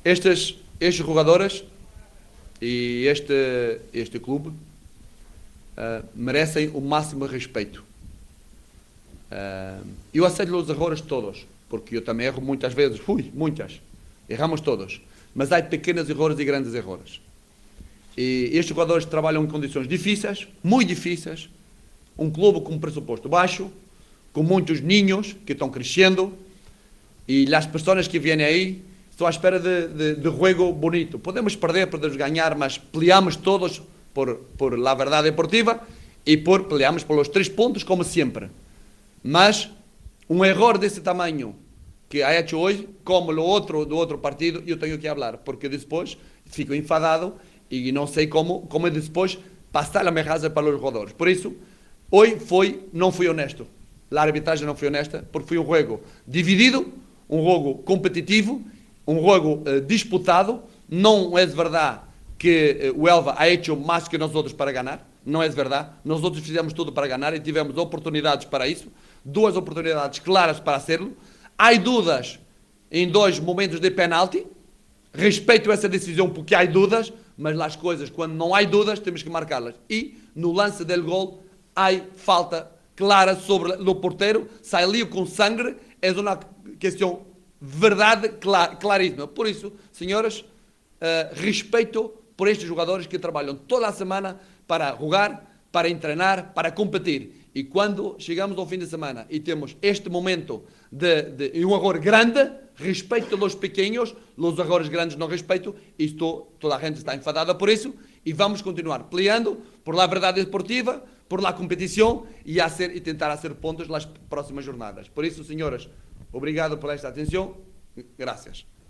Estes jogadores e este clube merecem o máximo respeito. Eu aceito os erros todos, porque eu também erro muitas vezes, muitas, erramos todos, mas há pequenos erros e grandes erros. E estes jogadores trabalham em condições difíceis, muito difíceis, um clube com um pressuposto baixo, com muitos ninhos que estão crescendo, e as pessoas que vêm aí estão à espera de jogo bonito. Podemos perder, podemos ganhar, mas peleamos todos por la verdade deportiva e peleamos pelos 3 pontos, como sempre. Mas um erro desse tamanho que ha hecho hoje, como do outro partido, eu tenho que falar, porque depois fico enfadado e não sei como depois passar a mensagem para os jogadores. Por isso, hoje não fui honesto. A arbitragem não foi honesta, porque foi um jogo dividido, um jogo competitivo, um jogo disputado. Não é verdade que o Elva ha hecho mais que nós outros para ganhar. Não é verdade. Nós outros fizemos tudo para ganhar e tivemos oportunidades para isso. 2 oportunidades claras para hacerlo. Há dúvidas em 2 momentos de penalti. Respeito essa decisão porque há dúvidas, mas as coisas, quando não há dúvidas, temos que marcá-las. E no lance del gol, há falta clara sobre o porteiro. Sai ali com sangue. É uma questão verdade claríssima. Por isso, senhoras, respeito por estes jogadores que trabalham toda a semana para jogar, para treinar, para competir. E quando chegamos ao fim de semana e temos este momento de um erro grande, respeito os pequenos, os erros grandes não respeito, e toda a gente está enfadada por isso, e vamos continuar peleando por la verdade deportiva, por la competição e tentar fazer pontos nas próximas jornadas. Por isso, senhoras, obrigado por esta atenção. Graças.